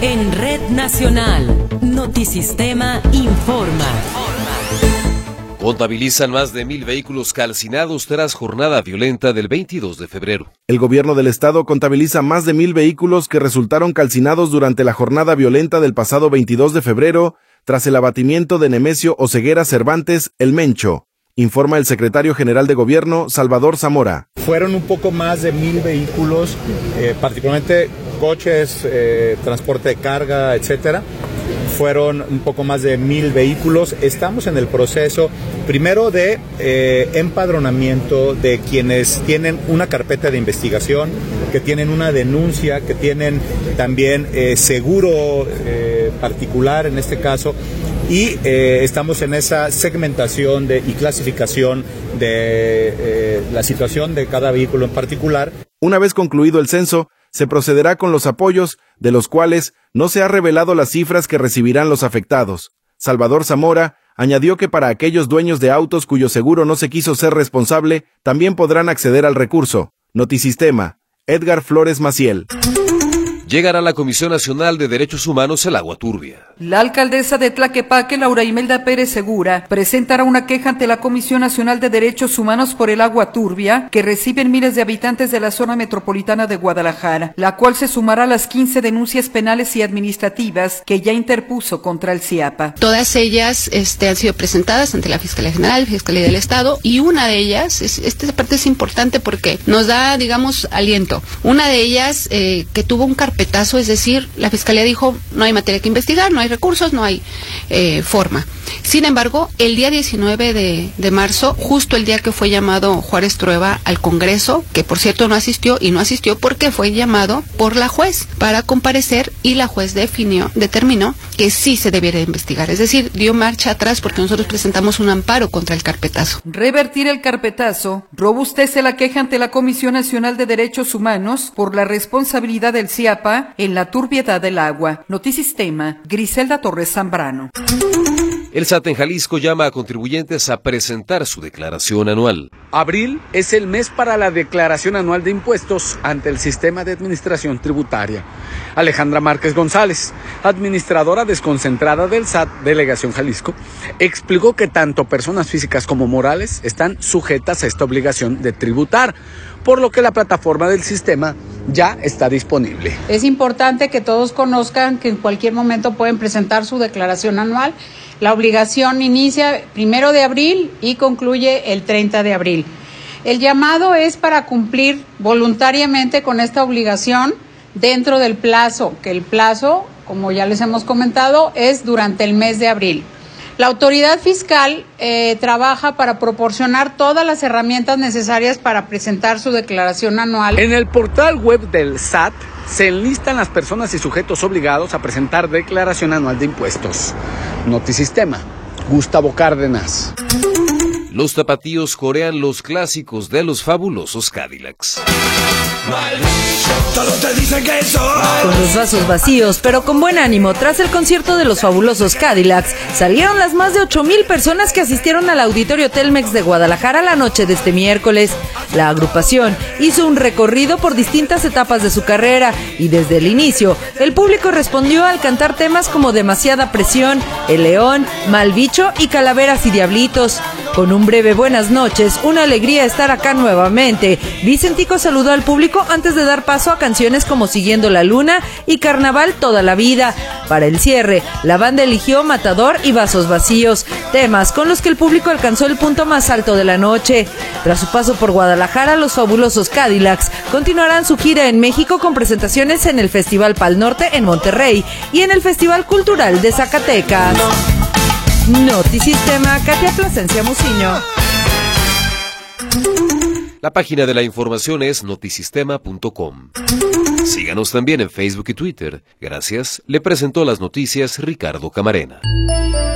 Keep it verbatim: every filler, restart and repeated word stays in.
En Red Nacional, Notisistema informa. Contabilizan más de mil vehículos calcinados tras jornada violenta del veintidós de febrero. El gobierno del estado contabiliza más de mil vehículos que resultaron calcinados durante la jornada violenta del pasado veintidós de febrero, tras el abatimiento de Nemesio Oseguera Cervantes, el Mencho, informa el secretario general de Gobierno, Salvador Zamora. Fueron un poco más de mil vehículos, eh, particularmente coches, eh, transporte de carga, etcétera. Fueron un poco más de mil vehículos. Estamos en el proceso, primero, de eh, empadronamiento de quienes tienen una carpeta de investigación, que tienen una denuncia, que tienen también eh, seguro eh, particular en este caso, y eh, estamos en esa segmentación de, y clasificación de eh, la situación de cada vehículo en particular. Una vez concluido el censo, se procederá con los apoyos, de los cuales no se ha revelado las cifras que recibirán los afectados. Salvador Zamora añadió que para aquellos dueños de autos cuyo seguro no se quiso ser responsable, también podrán acceder al recurso. Notisistema, Edgar Flores Maciel. Llegará a la Comisión Nacional de Derechos Humanos el agua turbia. La alcaldesa de Tlaquepaque, Laura Imelda Pérez Segura, presentará una queja ante la Comisión Nacional de Derechos Humanos por el agua turbia que reciben miles de habitantes de la zona metropolitana de Guadalajara, la cual se sumará a las quince denuncias penales y administrativas que ya interpuso contra el CIAPA. Todas ellas este, han sido presentadas ante la Fiscalía General, Fiscalía del Estado, y una de ellas, es, esta parte es importante porque nos da, digamos, aliento. Una de ellas eh, que tuvo un carpetazo, es decir, la Fiscalía dijo no hay materia que investigar, no hay recursos, no hay eh, forma. Sin embargo, el día diecinueve de marzo, justo el día que fue llamado Juárez Trueba al Congreso, que por cierto no asistió, y no asistió porque fue llamado por la juez para comparecer, y la juez definió, determinó que sí se debiera investigar. Es decir, dio marcha atrás porque nosotros presentamos un amparo contra el carpetazo. Revertir el carpetazo robustece la queja ante la Comisión Nacional de Derechos Humanos por la responsabilidad del CIAPA en la turbiedad del agua. Notisistema, Griselda Torres Zambrano. El S A T en Jalisco llama a contribuyentes a presentar su declaración anual. Abril es el mes para la declaración anual de impuestos ante el Sistema de Administración Tributaria. Alejandra Márquez González, administradora desconcentrada del S A T Delegación Jalisco, explicó que tanto personas físicas como morales están sujetas a esta obligación de tributar, por lo que la plataforma del sistema ya está disponible. Es importante que todos conozcan que en cualquier momento pueden presentar su declaración anual. La obligación inicia primero de abril y concluye el treinta de abril. El llamado es para cumplir voluntariamente con esta obligación dentro del plazo, que el plazo, como ya les hemos comentado, es durante el mes de abril. La autoridad fiscal eh, trabaja para proporcionar todas las herramientas necesarias para presentar su declaración anual. En el portal web del S A T se enlistan las personas y sujetos obligados a presentar declaración anual de impuestos. Notisistema, Gustavo Cárdenas. Los tapatíos corean los clásicos de los fabulosos Cadillacs. Con los vasos vacíos, pero con buen ánimo, tras el concierto de los fabulosos Cadillacs, salieron las más de ocho mil personas que asistieron al Auditorio Telmex de Guadalajara la noche de este miércoles. La agrupación hizo un recorrido por distintas etapas de su carrera y desde el inicio, el público respondió al cantar temas como Demasiada Presión, El León, Mal Bicho y Calaveras y Diablitos. Con un breve buenas noches, una alegría estar acá nuevamente. Vicentico saludó al público antes de dar paso a canciones como Siguiendo la Luna y Carnaval Toda la Vida. Para el cierre, la banda eligió Matador y Vasos Vacíos, temas con los que el público alcanzó el punto más alto de la noche. Tras su paso por Guadalajara, los fabulosos Cadillacs continuarán su gira en México con presentaciones en el Festival Pal Norte en Monterrey y en el Festival Cultural de Zacatecas. Notisistema, Katia Plasencia Muciño. La página de la información es notisistema punto com. Síganos también en Facebook y Twitter. Gracias. Le presentó las noticias Ricardo Camarena.